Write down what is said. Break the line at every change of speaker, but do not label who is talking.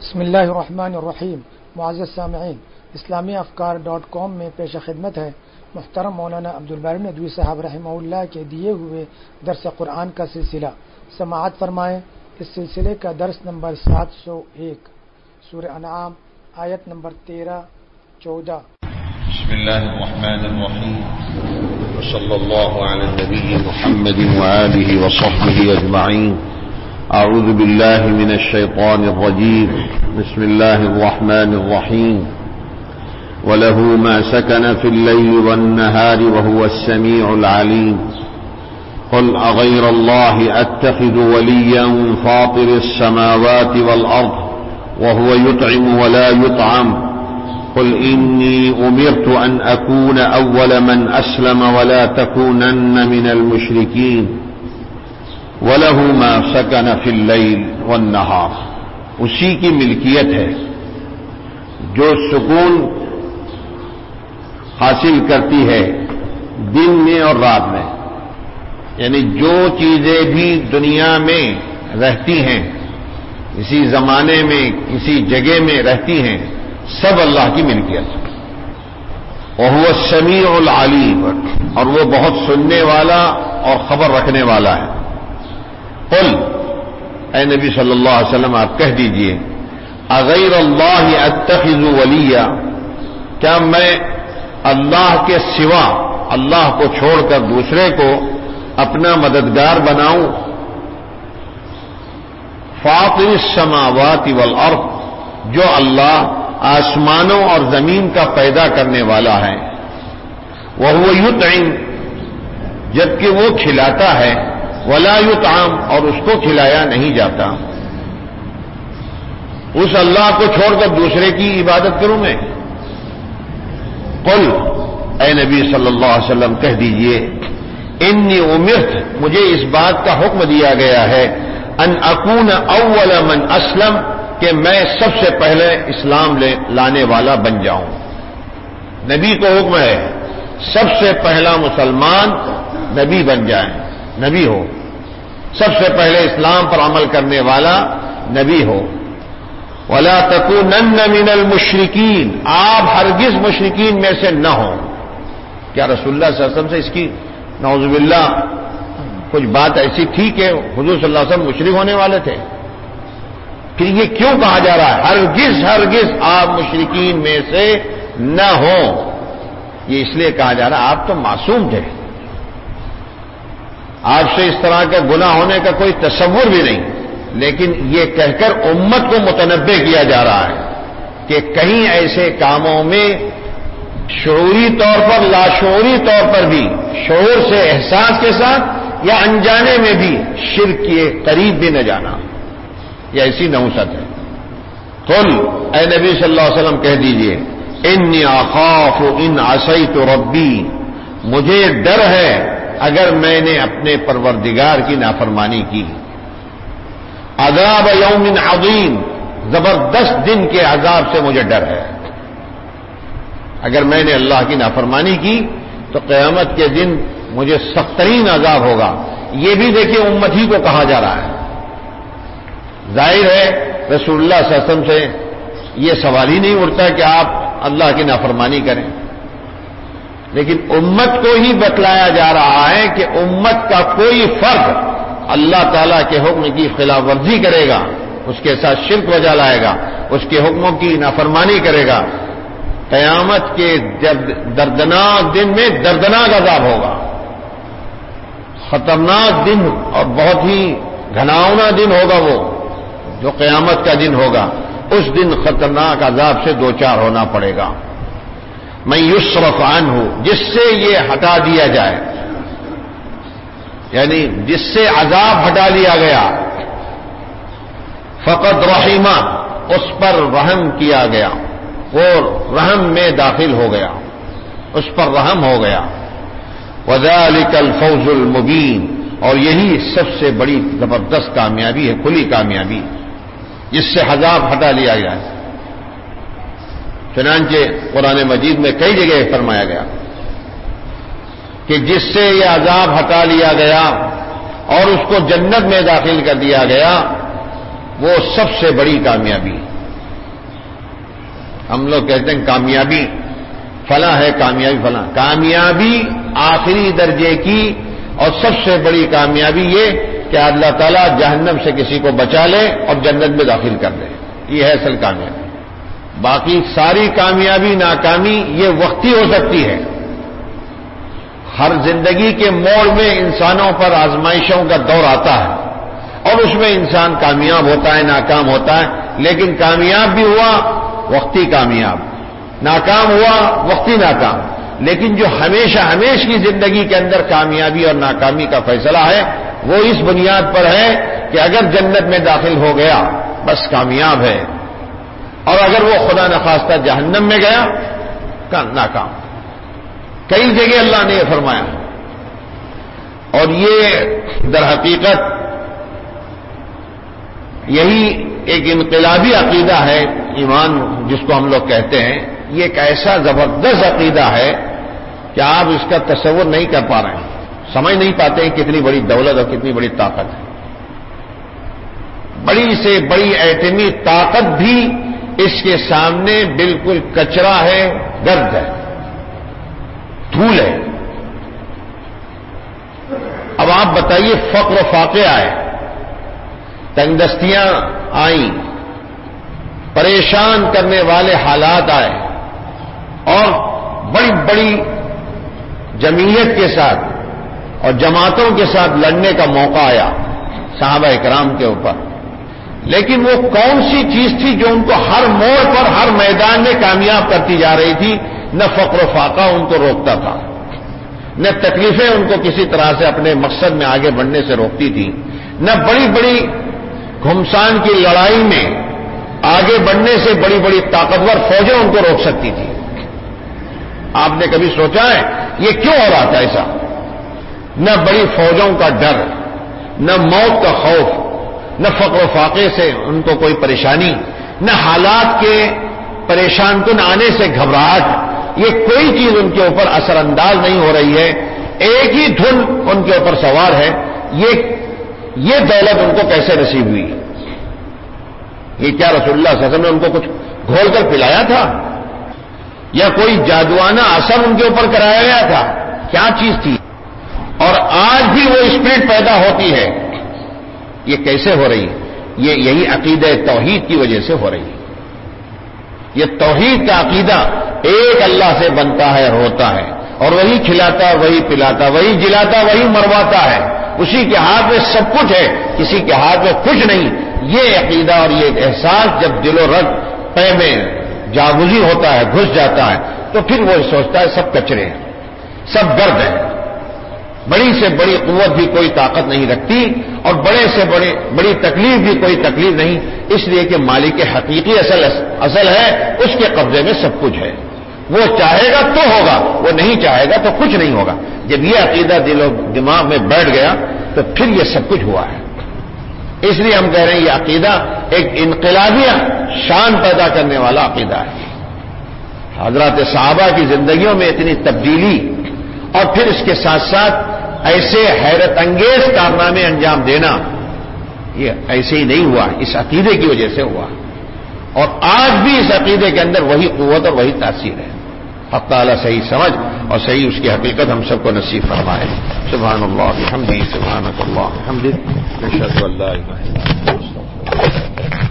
بسم اللہ الرحمن الرحیم. معزز سامعین، اسلامی افکار.com میں پیش خدمت ہے محترم مولانا عبدالباری ندوی صاحب رحمہ اللہ کے دیے ہوئے درس قرآن کا سلسلہ. سماعت فرمائیں. اس سلسلے کا درس نمبر 701، سورہ انعام، آیت نمبر 13-14.
بسم اللہ الرحمن الرحیم وصلی اللہ علی النبی محمد وآلہ وصحبہ اجمعین. اعوذ باللہ من الشیطان الرجیم. بسم اللہ الرحمن الرحیم. وَلَهُ مَا سَكَنَ فِي اللَّيْلِ وَالنَّهَارِ وَهُوَ السَّمِيعُ الْعَلِيمُ. قُلْ أَغَيْرَ اللَّهِ أَتَّخِذُ وَلِيًّا فَاطِرِ السَّمَاوَاتِ وَالْأَرْضِ وَهُوَ يُطْعِمُ وَلَا يُطْعَمُ. قُلْ إِنِّي أُمِرْتُ أَنْ أَكُونَ أَوَّلَ مَنْ أَسْلَمَ وَلَا تَكُونَنَّ مِنَ الْمُشْرِكِينَ. وَلَهُ مَا سَكَنَ فِي اللَّيْلِ وَالنَّهَارِ. اسی کی ملکیت ہے جو سکون حاصل کرتی ہے دن میں اور رات میں. یعنی جو چیزیں بھی دنیا میں رہتی ہیں، کسی زمانے میں کسی جگہ میں رہتی ہیں، سب اللہ کی ملکیت. وَهُوَ السَّمِيعُ الْعَلِيمُ، اور وہ بہت سننے والا اور خبر رکھنے والا ہے. قل، اے نبی صلی اللہ علیہ وسلم آپ کہہ دیجئے، اغیر اللہ اتخذ ولیا، کیا میں اللہ کے سوا، اللہ کو چھوڑ کر دوسرے کو اپنا مددگار بناؤں؟ فاطر السماوات والارض، جو اللہ آسمانوں اور زمین کا پیدا کرنے والا ہے. وہو یطعم، جبکہ وہ کھلاتا ہے. ولا یطعم، اور اس کو کھلایا نہیں جاتا. اس اللہ کو چھوڑ کر دوسرے کی عبادت کروں میں؟ قل، اے نبی صلی اللہ علیہ وسلم کہہ دیجئے، انی امرت، مجھے اس بات کا حکم دیا گیا ہے، ان اکون اول من اسلم، کہ میں سب سے پہلے اسلام لانے والا بن جاؤں. نبی کو حکم ہے سب سے پہلا مسلمان نبی بن جائے، نبی ہو، سب سے پہلے اسلام پر عمل کرنے والا نبی ہو. وَلَا تَكُونَنَّ مِنَ الْمُشْرِكِينَ، آپ ہرگز مشرکین میں سے نہ ہوں. کیا رسول اللہ صلی اللہ علیہ وسلم سے اس کی نعوذ باللہ کچھ بات ایسی تھی کہ حضور صلی اللہ علیہ وسلم مشرک ہونے والے تھے؟ پھر یہ کیوں کہا جا رہا ہے ہرگز ہرگز آپ مشرکین میں سے نہ ہوں؟ یہ اس لیے کہا جا رہا ہے آپ تو معصوم تھے، آپ سے اس طرح کا گناہ ہونے کا کوئی تصور بھی نہیں. لیکن یہ کہہ کر امت کو متنبہ کیا جا رہا ہے کہ کہیں ایسے کاموں میں شعوری طور پر، لاشعوری طور پر بھی، شعور سے احساس کے ساتھ یا انجانے میں بھی شرک کے قریب بھی نہ جانا. یہ ایسی نحوست ہے. قل، اے نبی صلی اللہ علیہ وسلم کہہ دیجئے، انی اخاف ان عصیت ربی، مجھے ڈر ہے اگر میں نے اپنے پروردگار کی نافرمانی کی. عذاب یوم عظیم، زبردست دن کے عذاب سے مجھے ڈر ہے. اگر میں نے اللہ کی نافرمانی کی تو قیامت کے دن مجھے سخت ترین عذاب ہوگا. یہ بھی دیکھیے امت ہی کو کہا جا رہا ہے. ظاہر ہے رسول اللہ صلی اللہ علیہ وسلم سے یہ سوال ہی نہیں اٹھتا کہ آپ اللہ کی نافرمانی کریں، لیکن امت کو ہی بتلایا جا رہا ہے کہ امت کا کوئی فرد اللہ تعالیٰ کے حکم کی خلاف ورزی کرے گا، اس کے ساتھ شرک وجہ لائے گا، اس کے حکموں کی نافرمانی کرے گا، قیامت کے دردناک دن میں دردناک عذاب ہوگا. خطرناک دن اور بہت ہی گھناؤنا دن ہوگا وہ جو قیامت کا دن ہوگا. اس دن خطرناک عذاب سے دوچار ہونا پڑے گا. من یصرف عنہ، جس سے یہ ہٹا دیا جائے، یعنی جس سے عذاب ہٹا لیا گیا. فقد رحمہ، اس پر رحم کیا گیا، وہ رحم میں داخل ہو گیا، اس پر رحم ہو گیا. وذالک الفوز المبین، اور یہی سب سے بڑی زبردست کامیابی ہے، کھلی کامیابی، جس سے عذاب ہٹا لیا گیا. چنانچہ قرآن مجید میں کئی جگہ فرمایا گیا کہ جس سے یہ عذاب ہٹا لیا گیا اور اس کو جنت میں داخل کر دیا گیا، وہ سب سے بڑی کامیابی. ہم لوگ کہتے ہیں کامیابی فلاں ہے، کامیابی فلاں. کامیابی آخری درجے کی اور سب سے بڑی کامیابی یہ کہ اللہ تعالیٰ جہنم سے کسی کو بچا لے اور جنت میں داخل کر دے. یہ ہے اصل کامیابی. باقی ساری کامیابی ناکامی یہ وقتی ہو سکتی ہے. ہر زندگی کے موڑ میں انسانوں پر آزمائشوں کا دور آتا ہے اور اس میں انسان کامیاب ہوتا ہے، ناکام ہوتا ہے. لیکن کامیاب بھی ہوا وقتی کامیاب، ناکام ہوا وقتی ناکام. لیکن جو ہمیشہ کی زندگی کے اندر کامیابی اور ناکامی کا فیصلہ ہے وہ اس بنیاد پر ہے کہ اگر جنت میں داخل ہو گیا بس کامیاب ہے، اور اگر وہ خدا نخواستہ جہنم میں گیا ناکام. کئی جگہ اللہ نے یہ فرمایا. اور یہ در حقیقت یہی ایک انقلابی عقیدہ ہے ایمان جس کو ہم لوگ کہتے ہیں. یہ ایک ایسا زبردست عقیدہ ہے کہ آپ اس کا تصور نہیں کر پا رہے ہیں، سمجھ نہیں پاتے ہیں کتنی بڑی دولت اور کتنی بڑی طاقت ہے. بڑی سے بڑی ایٹمی طاقت بھی اس کے سامنے بالکل کچرا ہے، گرد ہے، دھول ہے. اب آپ بتائیے فقر و فاقے آئے، تنگ دستیاں آئیں، پریشان کرنے والے حالات آئے اور بڑی بڑی جمعیت کے ساتھ اور جماعتوں کے ساتھ لڑنے کا موقع آیا صحابہ اکرام کے اوپر. لیکن وہ کون سی چیز تھی جو ان کو ہر موڑ پر ہر میدان میں کامیاب کرتی جا رہی تھی؟ نہ فقر و فاقہ ان کو روکتا تھا، نہ تکلیفیں ان کو کسی طرح سے اپنے مقصد میں آگے بڑھنے سے روکتی تھی، نہ بڑی بڑی گھمسان کی لڑائی میں آگے بڑھنے سے بڑی بڑی طاقتور فوجیں ان کو روک سکتی تھی. آپ نے کبھی سوچا ہے یہ کیوں ہو رہا تھا ایسا؟ نہ بڑی فوجوں کا ڈر، نہ موت کا خوف، نہ فقر و فاقے سے ان کو کوئی پریشانی، نہ حالات کے پریشان کن آنے سے گھبراہٹ. یہ کوئی چیز ان کے اوپر اثر انداز نہیں ہو رہی ہے. ایک ہی دھن ان کے اوپر سوار ہے. یہ دولت ان کو کیسے نصیب ہوئی؟ یہ کیا رسول اللہ صلی اللہ علیہ وسلم نے ان کو کچھ گھول کر پلایا تھا یا کوئی جادوانہ اثر ان کے اوپر کرایا گیا تھا؟ کیا چیز تھی؟ اور آج بھی وہ اسپرٹ پیدا ہوتی ہے. یہ کیسے ہو رہی ہے؟ یہی عقیدہ توحید کی وجہ سے ہو رہی ہے. یہ توحید کا عقیدہ ایک اللہ سے بنتا ہے اور ہوتا ہے، اور وہی کھلاتا، وہی پلاتا، وہی جلاتا، وہی مرواتا ہے. اسی کے ہاتھ میں سب کچھ ہے، کسی کے ہاتھ میں کچھ نہیں. یہ عقیدہ اور یہ احساس جب دل و رگ پے میں جاگزی ہوتا ہے، گھس جاتا ہے، تو پھر وہ سوچتا ہے سب کچرے ہیں، سب گرد ہیں. بڑی سے بڑی قوت بھی کوئی طاقت نہیں رکھتی اور بڑے سے بڑی تکلیف بھی کوئی تکلیف نہیں، اس لیے کہ مالک حقیقی اصل ہے، اس کے قبضے میں سب کچھ ہے. وہ چاہے گا تو ہوگا، وہ نہیں چاہے گا تو کچھ نہیں ہوگا. جب یہ عقیدہ دل و دماغ میں بیٹھ گیا تو پھر یہ سب کچھ ہوا ہے. اس لیے ہم کہہ رہے ہیں یہ عقیدہ ایک انقلابی شان پیدا کرنے والا عقیدہ ہے. حضرات صحابہ کی زندگیوں میں اتنی تبدیلی اور پھر اس کے ساتھ ساتھ ایسے حیرت انگیز کارنامے انجام دینا، یہ ایسے ہی نہیں ہوا، اس عقیدے کی وجہ سے ہوا. اور آج بھی اس عقیدے کے اندر وہی قوت اور وہی تاثیر ہے. حق تعالی صحیح سمجھ اور صحیح اس کی حقیقت ہم سب کو نصیب فرمائے. سبحان اللہ بحمدہ، سبحانک اللہ بحمدک، اشہد ان لا الہ الا انت.